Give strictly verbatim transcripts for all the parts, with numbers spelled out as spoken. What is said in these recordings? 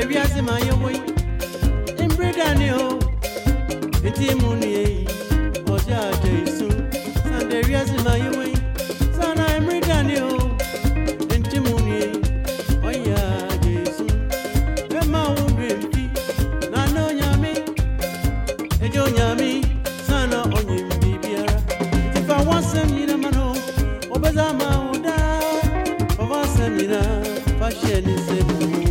wiase ma yomoy imbreda o eti muni oja jesu sande wiase ma yomoy sana imbreda o enti muni oya jesu ema umbi na no nyami ejo nyami sana onyim bibiara if I want some yina mano obeza ma oda for want some yina fashion is sebu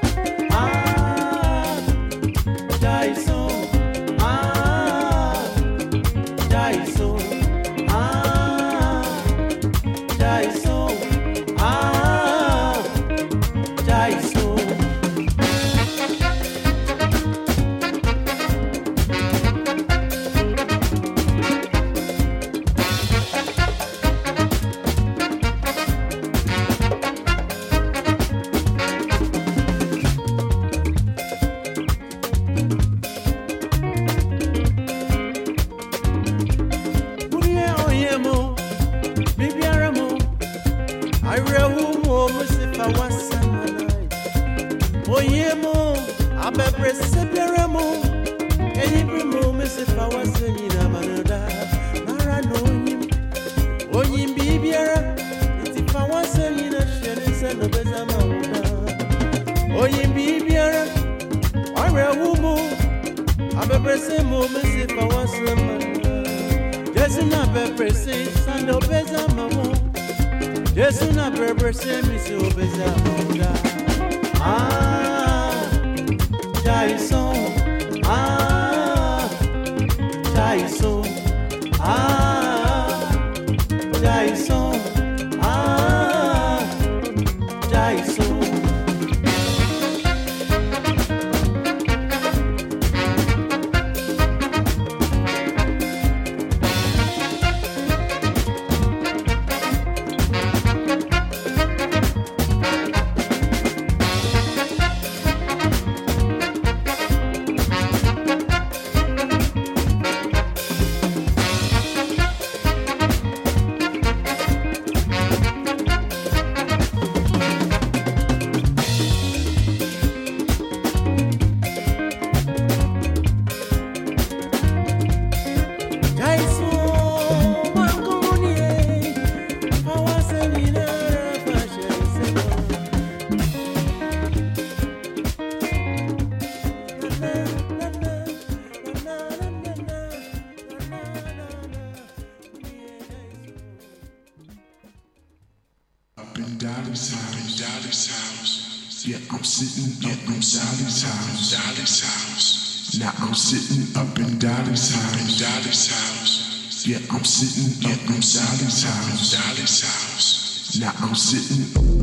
Yeah, I'm sitting up in Sally's house. Sally's house. Now I'm sitting.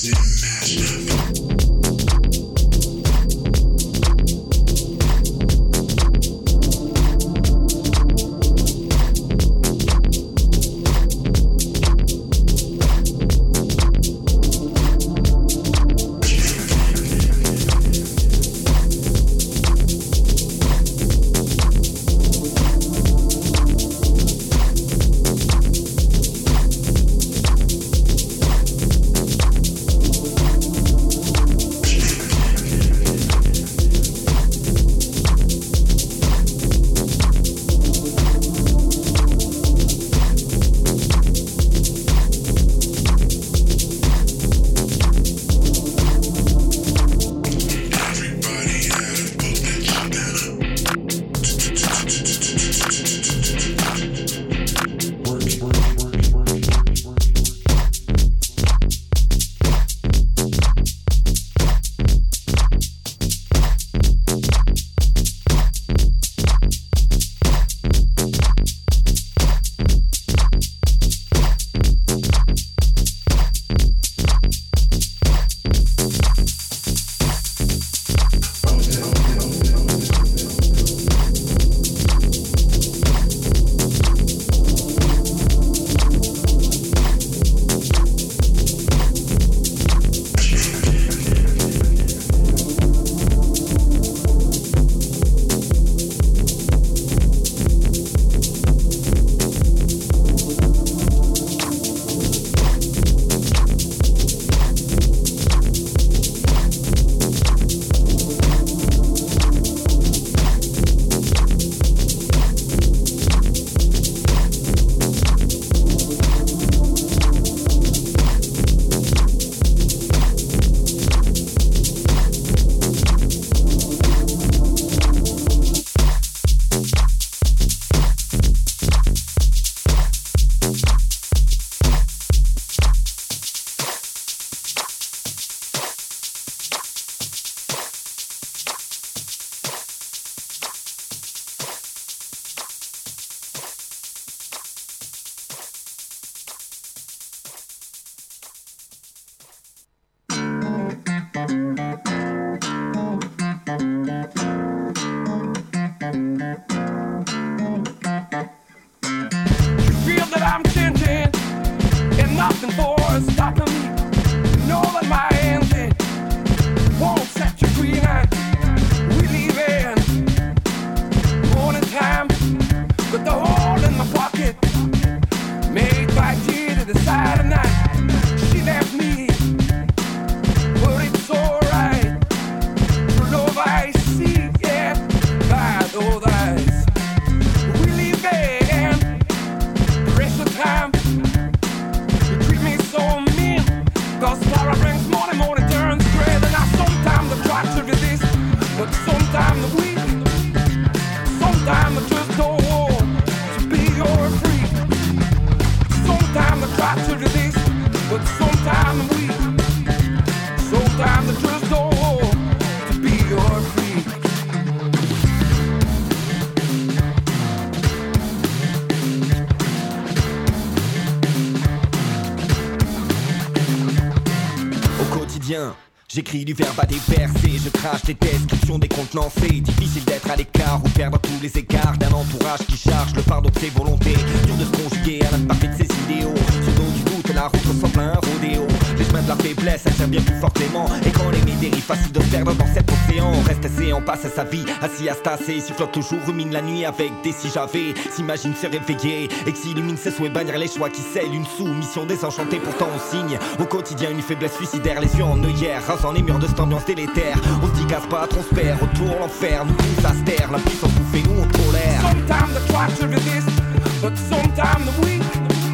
J'écris du verbe à déverser, je crache des descriptions décontenancées. Difficile d'être à l'écart ou perdre tous les écarts d'un entourage qui charge le fardeau de ses volontés. Dur de se conjuguer à l'imparfait de ses idéaux. Sur le dos du doute, la route ressemble à un rodéo. Les chemins de la faiblesse attirent bien plus fort Clément. Et quand les mets dérivent, facile de se perdre dans cet océan. On reste séant, passe sa vie assis à se tasser. Sifflote toujours, rumine la nuit avec des si j'avais. S'imagine se réveiller et que s'illumine ses souhaits, bannir les choix qui scellent une soumission désenchantée. Pourtant on signe au quotidien une faiblesse suicidaire. Les yeux en œillère, rasant les murs de cette ambiance délétère. On se dit casse pas, trop se perd, retour l'enfer. Nous pousse à se taire, la puissance nous fait, nous on tolère. Sometimes I try to resist, but sometimes the weak.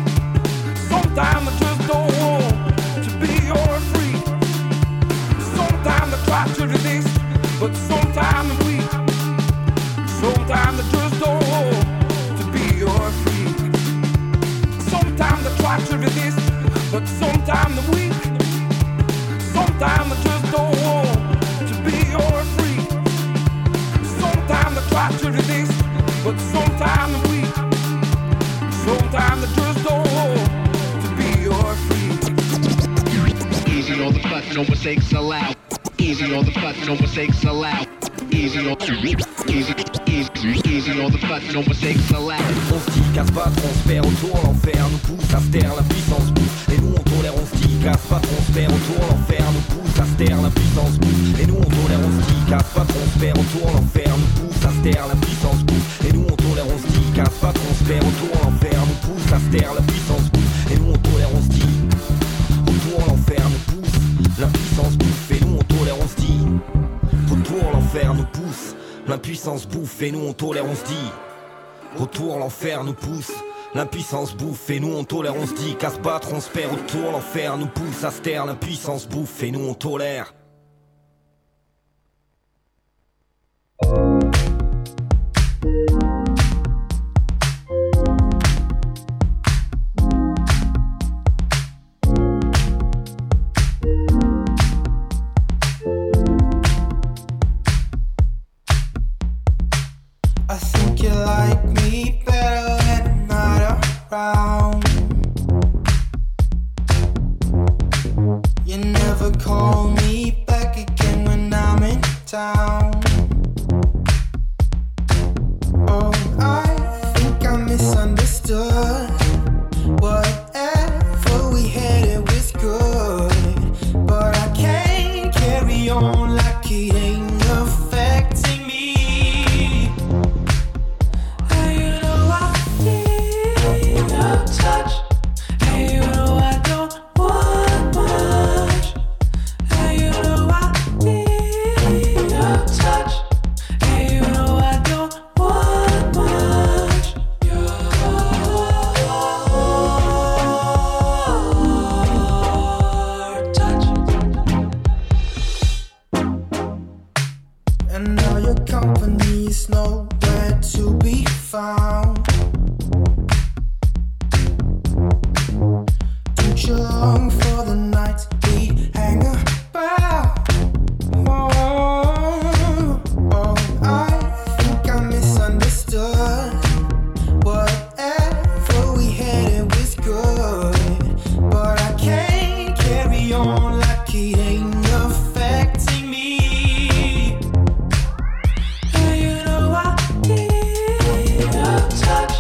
Sometimes I just don't want to be your freak. Sometimes I try to resist, but sometimes I'm weak. Sometimes I just don't want to be your freak. Sometimes I try to resist, but sometimes I'm weak. Sometimes I just don't want to be your freak. Sometimes I try to resist, but sometimes I'm weak. Sometimes I just don't want to be your freak. Easy on the no mistakes allowed. Easy on the fuss, no mistakes allowed. Easy on easy, easy, easy on the fuss, no mistakes allowed. On se dit casse pas, transfert autour, l'enfer nous pousse à se taire, la puissance bouffe. Et nous on tolère, on se dit casse pas, transfert autour, l'enfer nous pousse à se taire, la puissance bouffe. Et nous on tolère, on se dit casse pas, transfert autour, l'enfer nous pousse à se taire, la puissance bouffe. Et nous on tolère, on se dit casse pas, transfert autour, l'enfer nous pousse à se taire, la puissance bouffe. Et nous on tolère, on se dit autour, l'enfer nous pousse, la puissance bouffe. Et nous on tolère, on se dit autour, l'enfer nous pousse, l'impuissance bouffe. Et nous on tolère, on se dit autour, l'enfer nous pousse, l'impuissance bouffe. Et nous on tolère, on se dit casse pas, transfert autour, l'enfer nous pousse à se taire, l'impuissance bouffe. Et nous on tolère. I think you like me better when I'm not around. You never call me back again when I'm in town. Oh, I think I misunderstood. Whatever we had, it was good. But I can't carry on like it ain't affecting me. Touch, and you know I don't want much. And you know I need your touch, and you know I don't want much. Your touch, and now your company is nowhere to be found. Too long for the nights we hang about. Oh, oh, I think I misunderstood. Whatever we had, it was good. But I can't carry on like it ain't affecting me. And you know I need your touch.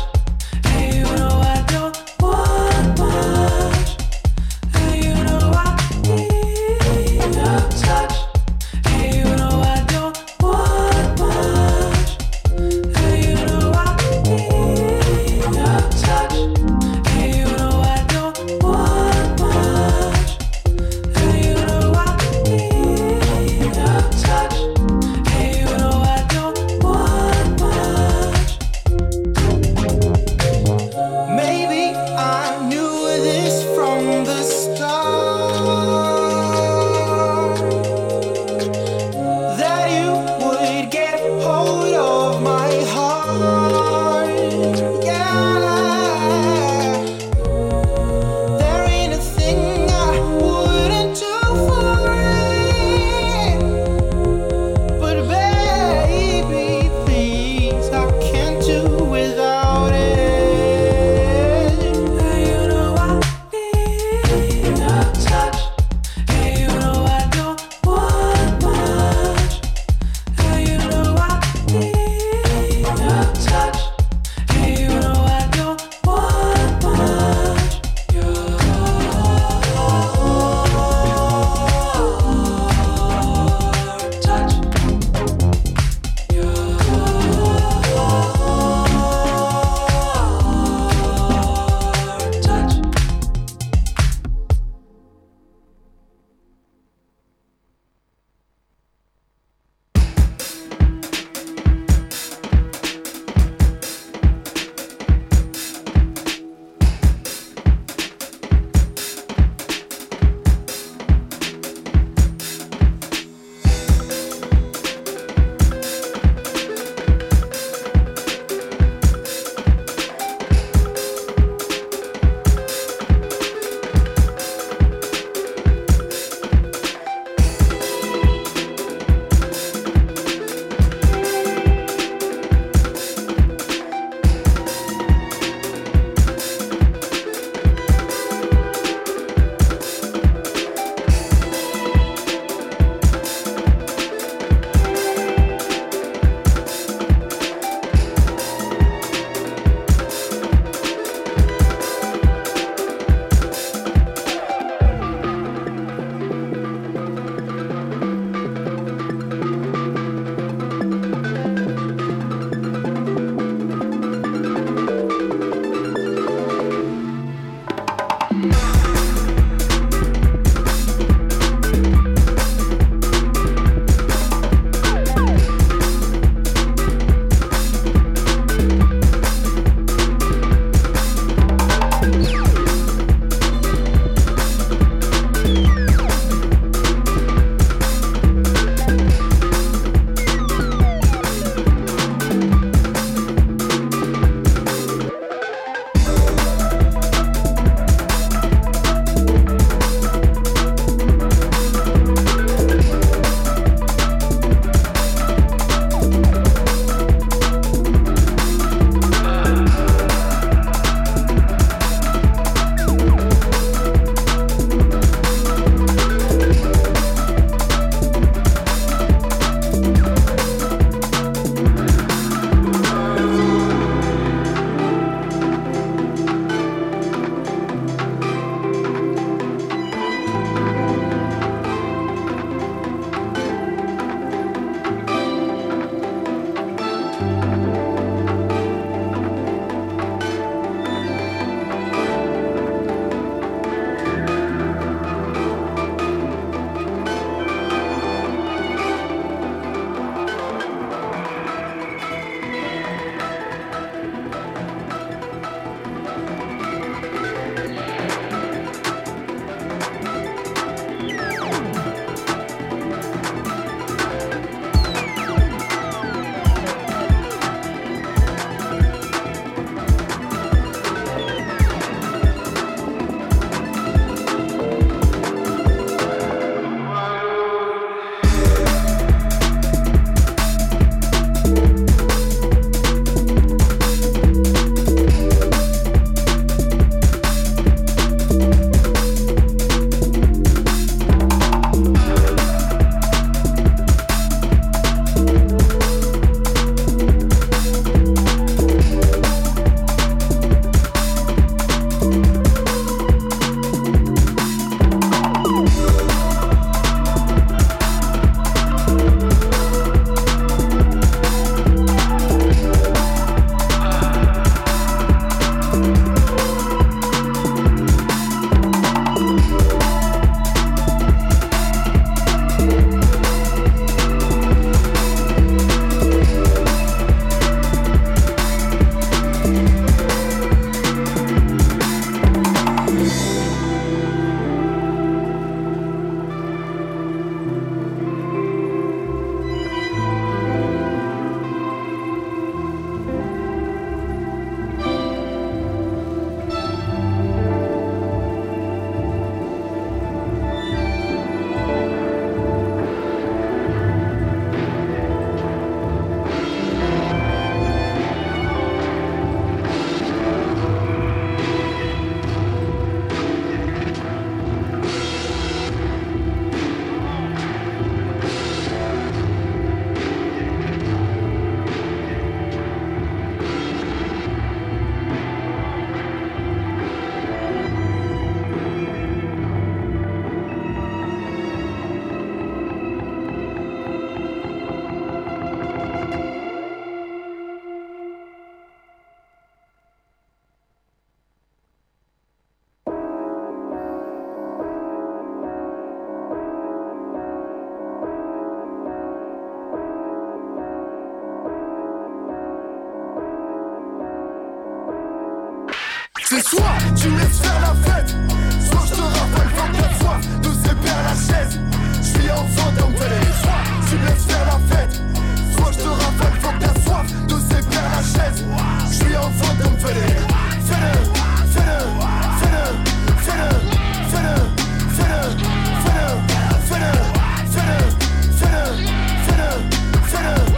C'est soit tu me laisses faire la fête, soit je te rappelle quand t'as soif de ces perles à la chaise. Je suis enfant d'homme télé. Soit tu me laisses faire la fête, soit je te rappelle quand t'as soif de ces perles à la chaise. Je suis enfant d'homme télé. Fais-le, fais-le, fais-le, fais-le, fais-le, fais-le, fais-le, fais-le, fais-le, fais-le, fais-le, fais-le.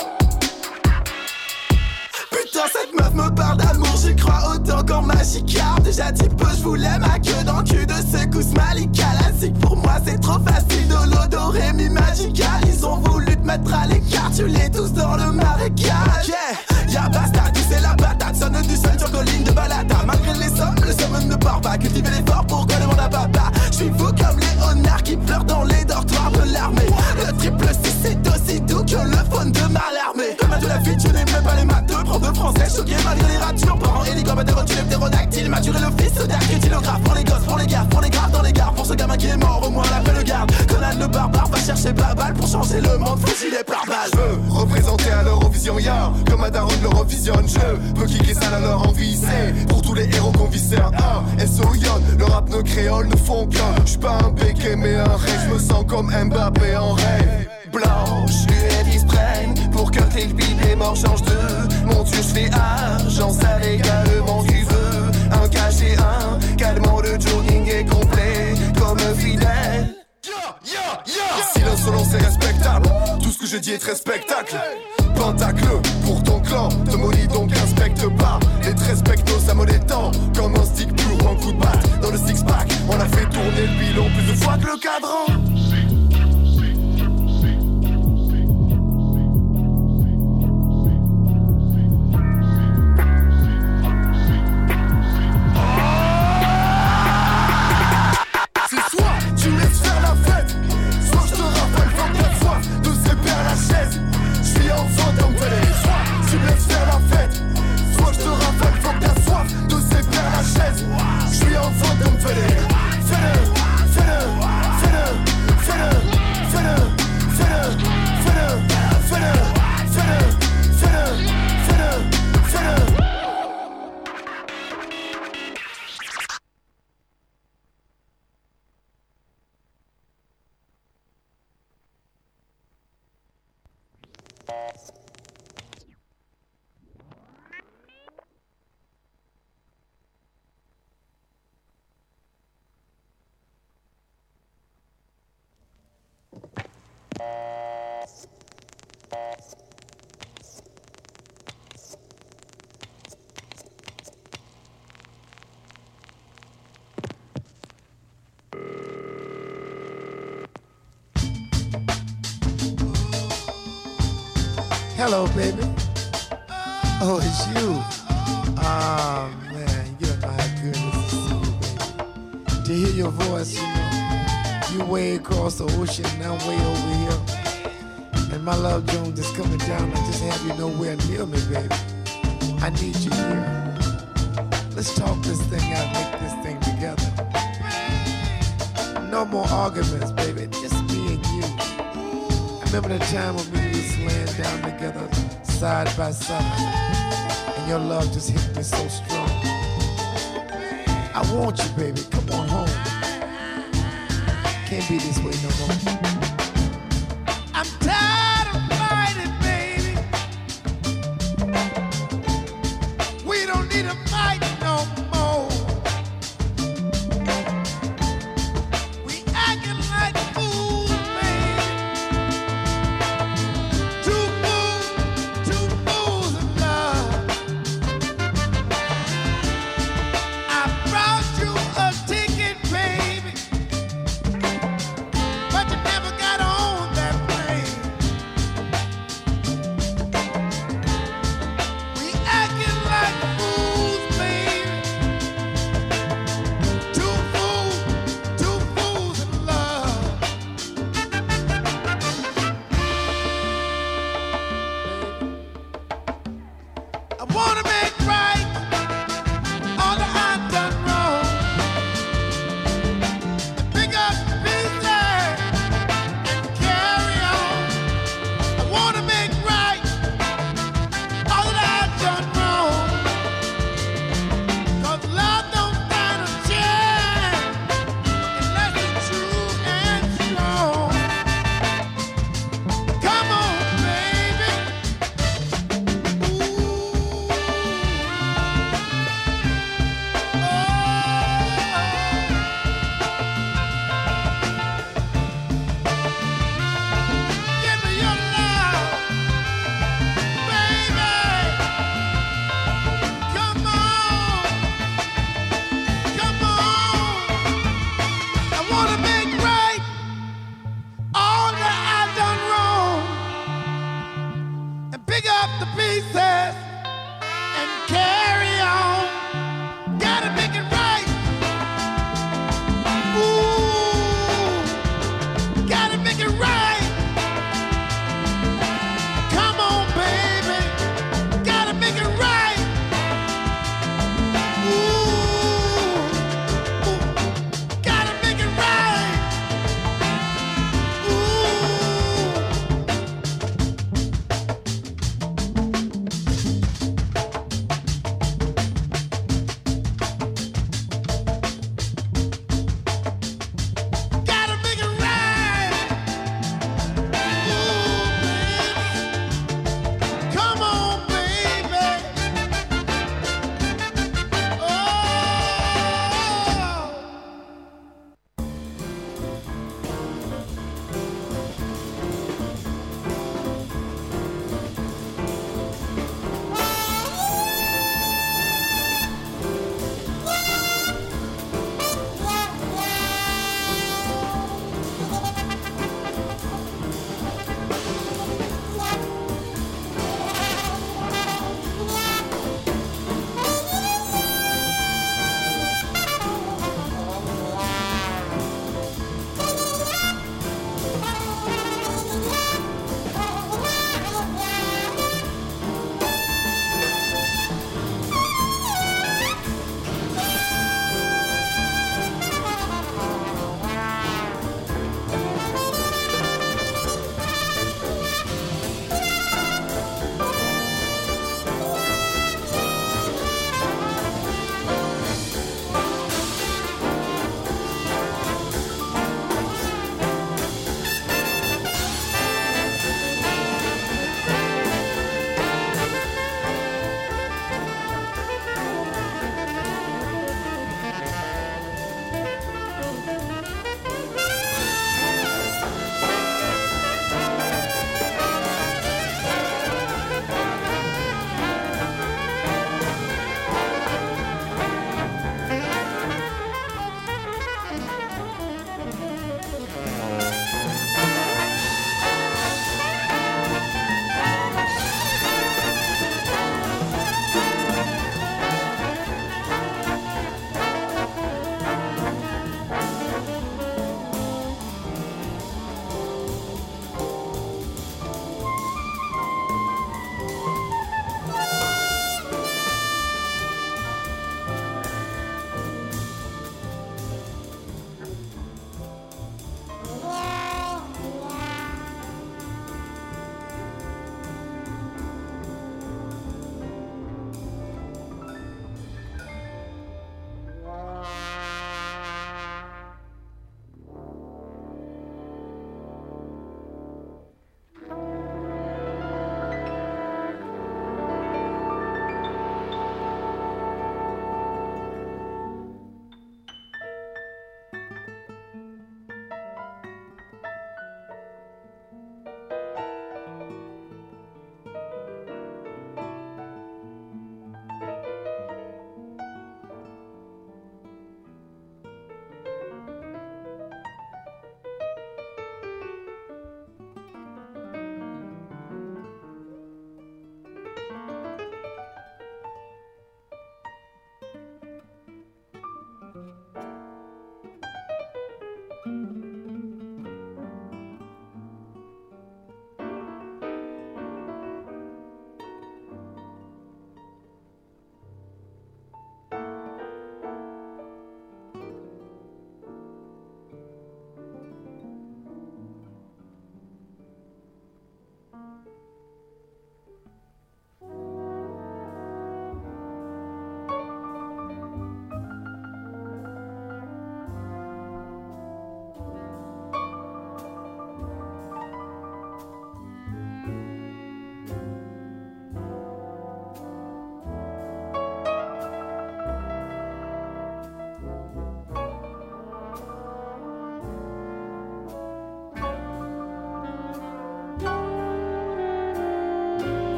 Putain, cette meuf me parle d'amour, j'y crois autant qu'en Magikarp. Déjà dit peu, je voulais ma queue dans le cul de secousse Malika. Classique pour moi, c'est trop facile. De l'odoré mi magical. Ils ont voulu te mettre à l'écart, tu les tous dans le marécage. Yeah, y'a basta, tu sais la patate. Sonne du sol sur colline de balada. Malgré les sommes, le somme ne part pas. Cultiver l'effort, pourquoi demande à papa. J'suis fou comme Léonard qui pleure dans les dortoirs de l'armée. Le triple six c'est aussi doux que le phone de Malarmé. Comme un de la vie, tu n'aimes même pas les maths. Deux profs de français choqués malgré les ratures. Parents hélicoptères, tu lèves ptérodactyles. Maturé le fils d'archétilographe. Pour les gosses, pour les gares, pour les graves dans les gares. Pour ce gamin qui est mort, au moins la paix le garde. Conan le barbare va chercher Babal pour changer le monde, fusilé par balle. Je veux représenter à l'Eurovision, ya. Comme à Daron de l'Eurovision, je peux kicker ça à leur envie. C'est pour tous les héros qu'on viscère. Ah, S O Yon, le rap nos créoles ne font qu'un. J'suis pas un béquet mais un rêve. J'me sens comme Mbappé en rêve. Blanche, luette qui se prennent pour que tes bip et mort change de. Mon dieu, j'fais argent, ça légalement tu veux. Un cachet, un calmant de jogging est complet comme fidèle. Yeah, yeah, yeah. Silence selon c'est respectable. Tout ce que je dis est très spectacle. Pentacle pour ton clan. Te maudis donc inspecte pas. Les traits spectos ça me détend. Comme un stick pour un coup de batte. Dans le six pack on a fait tourner le bilan plus de fois que le cadran. Hello, baby. Oh, it's you. Oh, man, you're my goodness to see you, baby. To hear your voice, you know, you way across the ocean and I'm way over here. And my love Jones is coming down. I just have you nowhere near me, baby. I need you here. Let's talk this thing out, make this thing together. No more arguments, baby. Just me and you. I remember the time when we was laying down together, side by side, and your love just hit me so strong. I want you, baby. Come on home. Can't be this way no more. I'm tired of fighting, baby. We don't need to fight no more. We acting like fools, baby. Two fools, two fools in love. I brought you a ticket, baby, but you never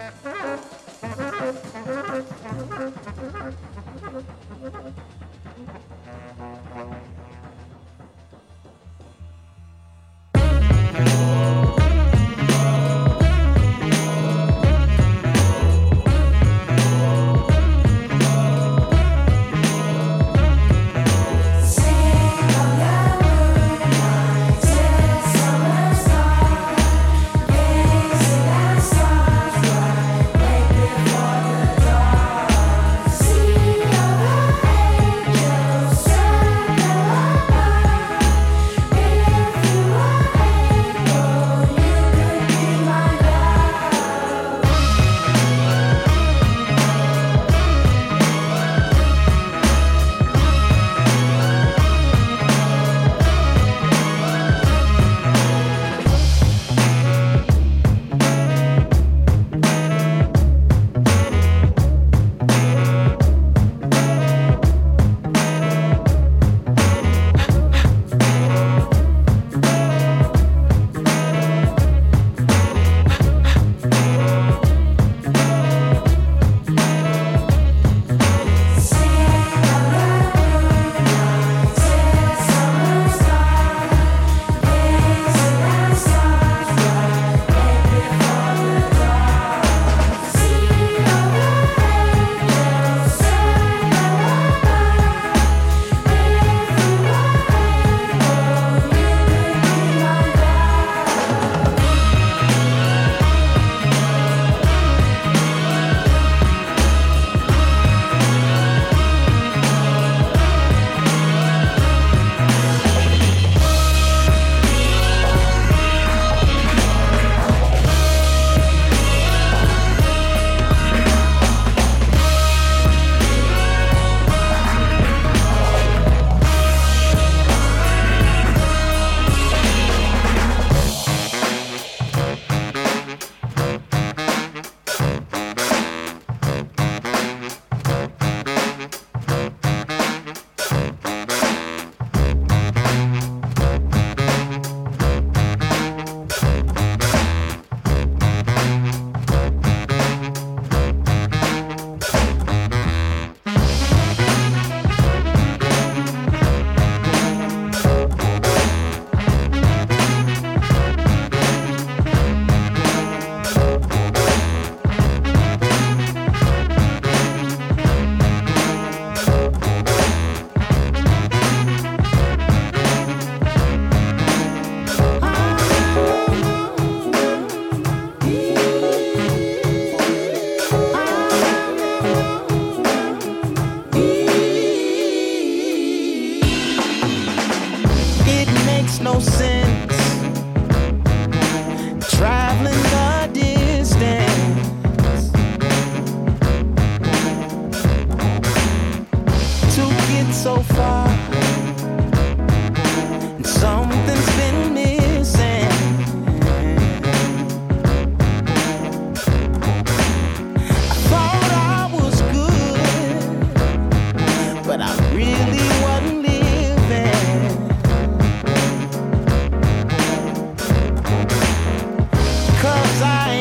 I